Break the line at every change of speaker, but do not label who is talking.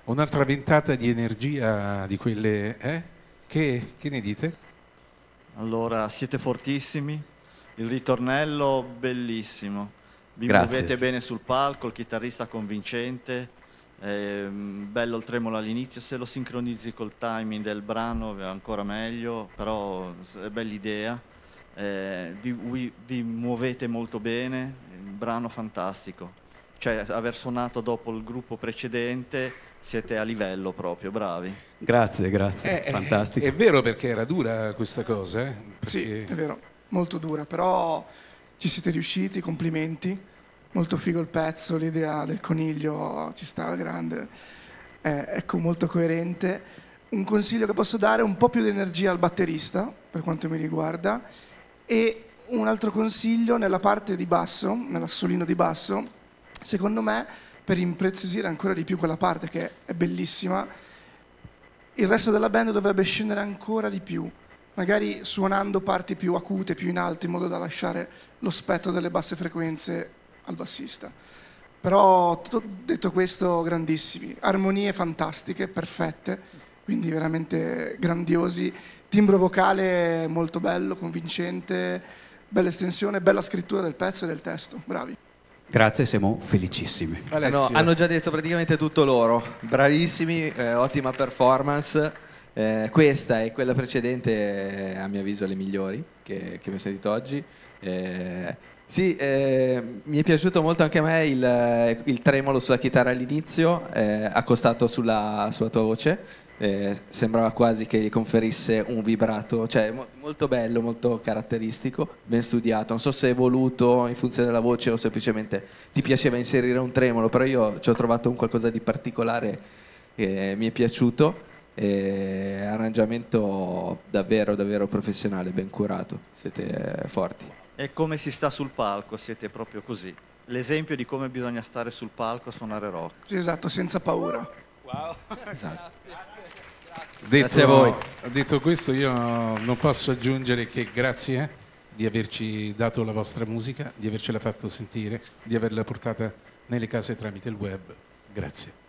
un'altra ventata di energia di quelle... Che ne dite?
Allora, siete fortissimi, il ritornello bellissimo, vi
Grazie.
muovete bene sul palco, il chitarrista convincente, bello il tremolo all'inizio, se lo sincronizzi col timing del brano è ancora meglio, però è bella idea, vi muovete molto bene, il brano fantastico, cioè aver suonato dopo il gruppo precedente siete a livello proprio, bravi.
Grazie, fantastico.
È vero, perché era dura questa cosa, eh?
Sì,
Perché-
è vero, molto dura, però ci siete riusciti, complimenti. Molto figo il pezzo, l'idea del coniglio ci sta alla grande, ecco, molto coerente. Un consiglio che posso dare, un po' più di energia al batterista, per quanto mi riguarda, e un altro consiglio nella parte di basso, nell'assolino di basso, secondo me, per impreziosire ancora di più quella parte che è bellissima, il resto della band dovrebbe scendere ancora di più, magari suonando parti più acute, più in alto, in modo da lasciare lo spettro delle basse frequenze al bassista. Però detto questo, grandissimi, armonie fantastiche, perfette, quindi veramente grandiosi, timbro vocale molto bello, convincente, bella estensione, bella scrittura del pezzo e del testo, bravi.
Grazie, siamo felicissimi.
Alessio,
Hanno già detto praticamente tutto loro, bravissimi, ottima performance. Questa e quella precedente, a mio avviso, le migliori che mi ho sentito oggi. Sì, mi è piaciuto molto anche a me il tremolo sulla chitarra all'inizio, accostato sulla tua voce. Sembrava quasi che gli conferisse un vibrato, cioè molto bello, molto caratteristico, ben studiato. Non so se è voluto in funzione della voce o semplicemente ti piaceva inserire un tremolo, però io ci ho trovato un qualcosa di particolare che mi è piaciuto. Arrangiamento davvero davvero professionale, ben curato, siete forti.
E come si sta sul palco, siete proprio così. L'esempio di come bisogna stare sul palco a suonare rock.
Sì, esatto, senza paura.
Esatto.
detto,
a voi.
detto questo, io non posso aggiungere che grazie di averci dato la vostra musica, di avercela fatto sentire, di averla portata nelle case tramite il web. Grazie.